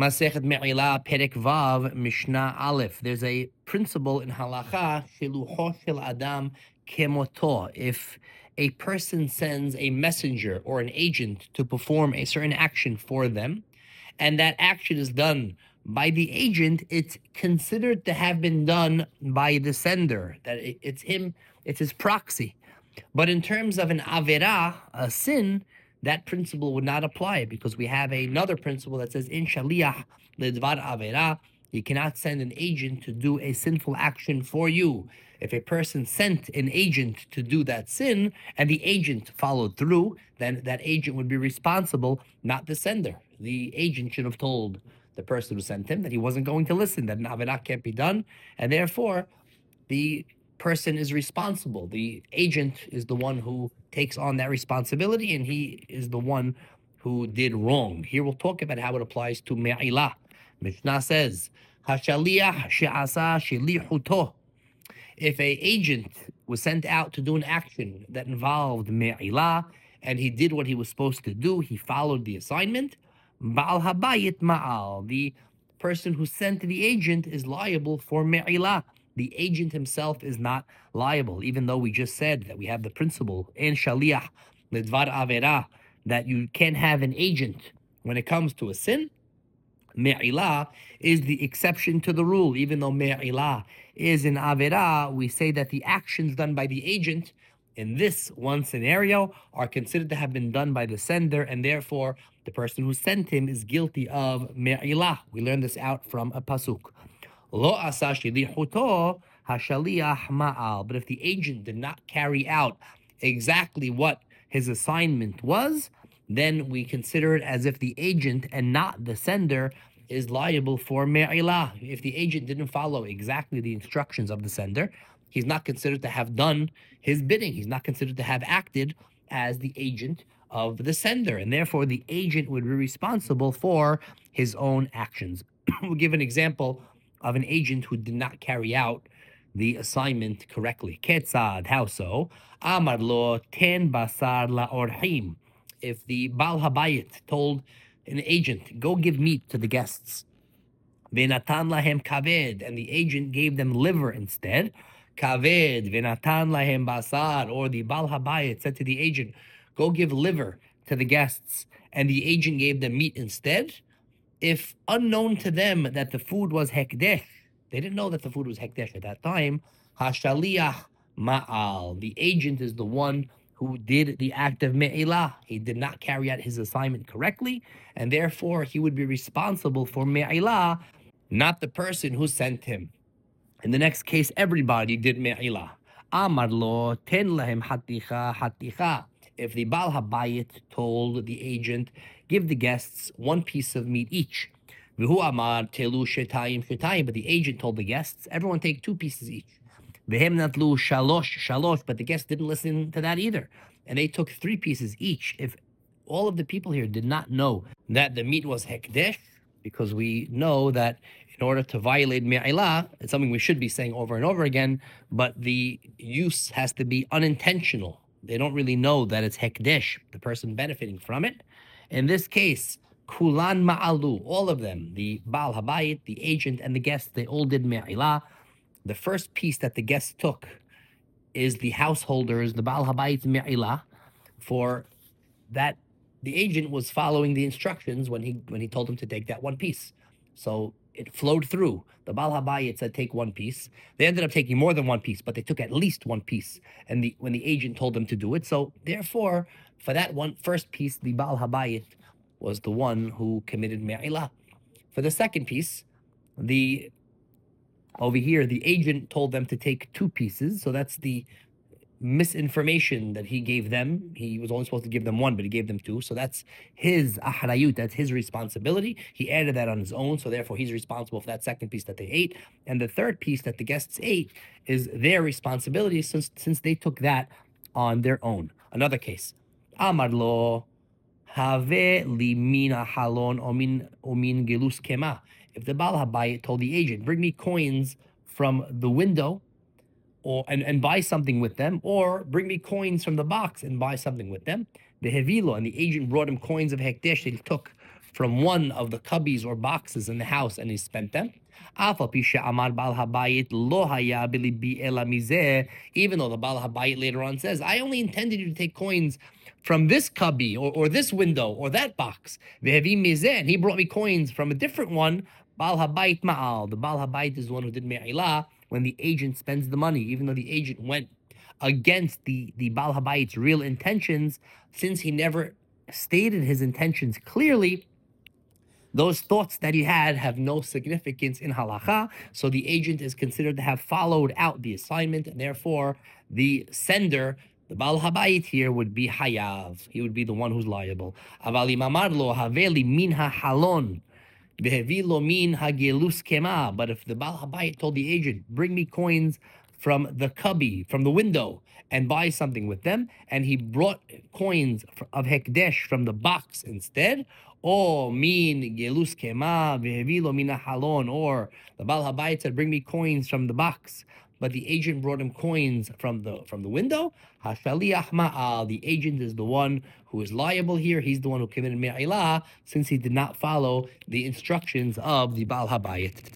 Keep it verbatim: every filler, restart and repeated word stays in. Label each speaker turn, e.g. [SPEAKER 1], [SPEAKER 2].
[SPEAKER 1] Masechet Me'ilah, Perek Vav, Mishnah Aleph. There's a principle in halacha, Shiluho shel Adam kemoto. If a person sends a messenger or an agent to perform a certain action for them, and that action is done by the agent, it's considered to have been done by the sender, that it's him, it's his proxy. But in terms of an avera, a sin, that principle would not apply because we have another principle that says, in shaliyah ledvar avera, you cannot send an agent to do a sinful action for you. If a person sent an agent to do that sin and the agent followed through, then that agent would be responsible, not the sender. The agent should have told the person who sent him that he wasn't going to listen, that an avera can't be done, and therefore the person is responsible. The agent is the one who takes on that responsibility, and he is the one who did wrong. Here we'll talk about how it applies to me'ilah. Mishnah says, "Hashaliach she'asa shelichuto." If a agent was sent out to do an action that involved me'ilah, and he did what he was supposed to do, he followed the assignment, Ba'al habayit ma'al. The person who sent the agent is liable for me'ilah. The agent himself is not liable, even though we just said that we have the principle in Shaliach Ledvar Avera that you can't have an agent when it comes to a sin. Me'ilah is the exception to the rule. Even though Me'ilah is an Avera, we say that the actions done by the agent in this one scenario are considered to have been done by the sender, and therefore the person who sent him is guilty of Me'ilah. We learn this out from a pasuk. Lo asa shelichuto hashaliach ma'al. But if the agent did not carry out exactly what his assignment was, then we consider it as if the agent and not the sender is liable for me'ilah. If the agent didn't follow exactly the instructions of the sender, he's not considered to have done his bidding. He's not considered to have acted as the agent of the sender, and therefore the agent would be responsible for his own actions. We'll give an example of an agent who did not carry out the assignment correctly. Ketzad, how so? Amar lo ten basar la'orhim. If the Baal Habayit told an agent, go give meat to the guests, Venatan lahem kaved, and the agent gave them liver instead, kaved, venatan lahem basar, or the Baal Habayit said to the agent, go give liver to the guests, and the agent gave them meat instead, if unknown to them that the food was hekdesh, they didn't know that the food was hekdesh at that time, hashaliach ma'al, the agent is the one who did the act of me'ilah. He did not carry out his assignment correctly, and therefore he would be responsible for me'ilah, not the person who sent him. In the next case, everybody did me'ilah. Amar lo ten lahem haticha haticha. If the Baal Habayit told the agent, give the guests one piece of meat each. V'hu amar telu shetayim shetayim. But the agent told the guests, everyone take two pieces each. V'hem natlu shalosh shalosh. But the guests didn't listen to that either, and they took three pieces each. If all of the people here did not know that the meat was hekdesh, because we know that in order to violate me'ilah, it's something we should be saying over and over again, but the use has to be unintentional. They don't really know that it's hekdesh, the person benefiting from it. In this case, kulan ma'alu, all of them, the Baal Habayit, the agent, and the guests, they all did me'ilah. The first piece that the guests took is the householders, the Baal Habayit's me'ilah, for that the agent was following the instructions when he when he told him to take that one piece. So it flowed through. The Baal Habayit said take one piece. They ended up taking more than one piece, but they took at least one piece. And the when the agent told them to do it, so therefore, for that one first piece, the Baal Habayit was the one who committed me'ilah. For the second piece, the over here the agent told them to take two pieces. So that's the misinformation that he gave them. He was only supposed to give them one, but he gave them two. So that's his ahrayut, that's his responsibility. He added that on his own, so therefore he's responsible for that second piece that they ate. And the third piece that the guests ate is their responsibility since since they took that on their own. Another case. Amar lo have limina halon omin omin gelus kema. If the Baal Habayit told the agent, bring me coins from the window, or and, and buy something with them, or bring me coins from the box and buy something with them. The Hevilo, and the agent brought him coins of Hekdesh that he took from one of the cubbies or boxes in the house and he spent them, even though the Baal Habayit later on says, I only intended you to take coins from this cubby or, or this window or that box. And he brought me coins from a different one. Baal Habayit Ma'al. The Baal Habayit is the one who did Me'ilah when the agent spends the money, even though the agent went against the, the Baal Habayit's real intentions, since he never stated his intentions clearly. Those thoughts that he had have no significance in halacha, so the agent is considered to have followed out the assignment, and therefore the sender, the Baal Habayit here, would be hayav. He would be the one who's liable. Aval im amar lo haveli min halon vehevi lo min hagelus kema. But if the Baal Habayit told the agent, bring me coins from the cubby, from the window, and buy something with them, and he brought coins of hekdesh from the box instead, or min gelus kema vehevilo mina halon, or the Baal Habayit said, bring me coins from the box, but the agent brought him coins from the from the window, hashaliach ma'al, the agent is the one who is liable here. He's the one who committed me'ilah, since he did not follow the instructions of the Baal Habayit.